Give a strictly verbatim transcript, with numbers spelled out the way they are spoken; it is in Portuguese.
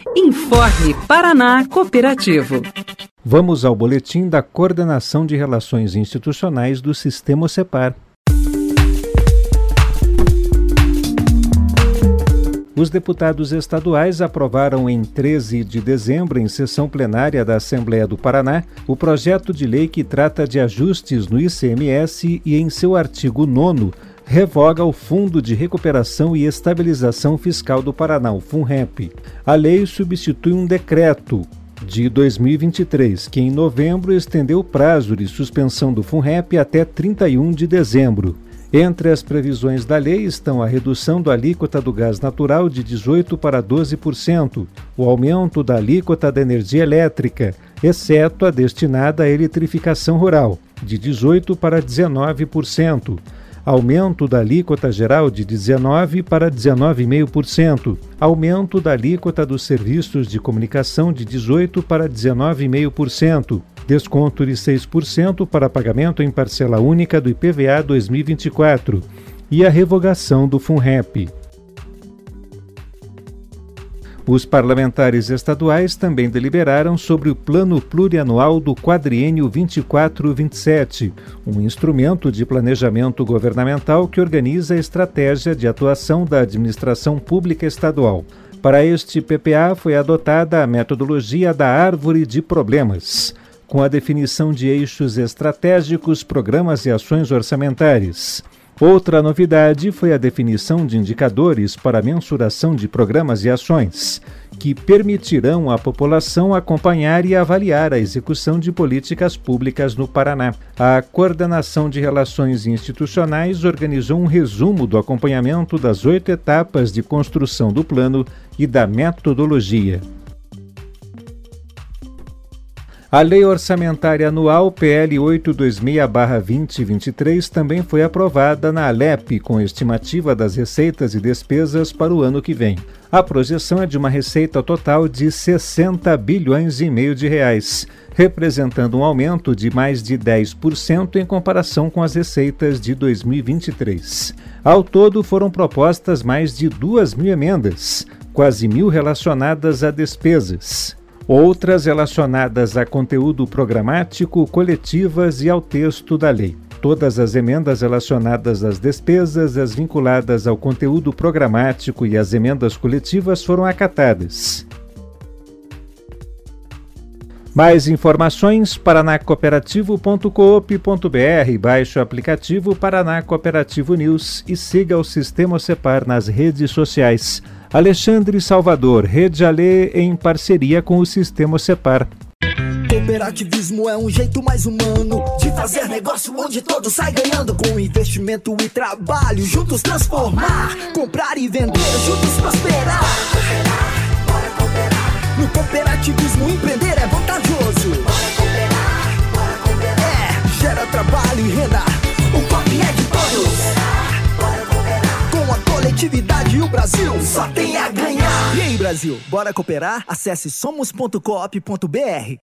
Informe Paraná Cooperativo. Vamos ao boletim da Coordenação de Relações Institucionais do Sistema Cepar. Os deputados estaduais aprovaram em treze de dezembro, em sessão plenária da Assembleia do Paraná, o projeto de lei que trata de ajustes no I C M S e, em seu artigo nono, revoga o Fundo de Recuperação e Estabilização Fiscal do Paraná, o FUNREP. A lei substitui um decreto de dois mil e vinte e três, que em novembro estendeu o prazo de suspensão do FUNREP até trinta e um de dezembro. Entre as previsões da lei estão a redução da alíquota do gás natural de dezoito por cento para doze por cento, o aumento da alíquota da energia elétrica, exceto a destinada à eletrificação rural, de dezoito por cento para dezenove por cento, aumento da alíquota geral de dezenove por cento para dezenove vírgula cinco por cento, aumento da alíquota dos serviços de comunicação de dezoito por cento para dezenove vírgula cinco por cento, desconto de seis por cento para pagamento em parcela única do I P V A dois mil e vinte e quatro e a revogação do FUNREP. Os parlamentares estaduais também deliberaram sobre o Plano Plurianual do Quadriênio vinte e quatro vinte e sete, um instrumento de planejamento governamental que organiza a estratégia de atuação da administração pública estadual. Para este P P A foi adotada a metodologia da Árvore de Problemas, com a definição de eixos estratégicos, programas e ações orçamentárias. Outra novidade foi a definição de indicadores para a mensuração de programas e ações, que permitirão à população acompanhar e avaliar a execução de políticas públicas no Paraná. A Coordenação de Relações Institucionais organizou um resumo do acompanhamento das oito etapas de construção do plano e da metodologia. A Lei Orçamentária Anual P L oitocentos e vinte e seis barra vinte e vinte e três também foi aprovada na Alep, com estimativa das receitas e despesas para o ano que vem. A projeção é de uma receita total de sessenta bilhões e meio de reais, representando um aumento de mais de dez por cento em comparação com as receitas de dois mil e vinte e três. Ao todo, foram propostas mais de duas mil emendas, quase mil relacionadas a despesas. Outras relacionadas a conteúdo programático, coletivas e ao texto da lei. Todas as emendas relacionadas às despesas, as vinculadas ao conteúdo programático e as emendas coletivas foram acatadas. Mais informações, paraná cooperativo ponto coop ponto br, baixe o aplicativo Paraná Cooperativo News e siga o Sistema Cepar nas redes sociais. Alexandre Salvador, Rede Alê em parceria com o Sistema Cepar. Cooperativismo é um jeito mais humano de fazer negócio onde todo sai ganhando. Com investimento e trabalho, juntos transformar, comprar e vender, juntos prosperar. Bora cooperar, bora cooperar. No cooperativismo empreender é vantajoso. Bora cooperar, bora cooperar. É, gera trabalho e renda, o coop é de todos. Bora cooperar, com a coletividade o Brasil só tem a ganhar. E aí, Brasil, bora cooperar? Acesse somos ponto coop ponto br.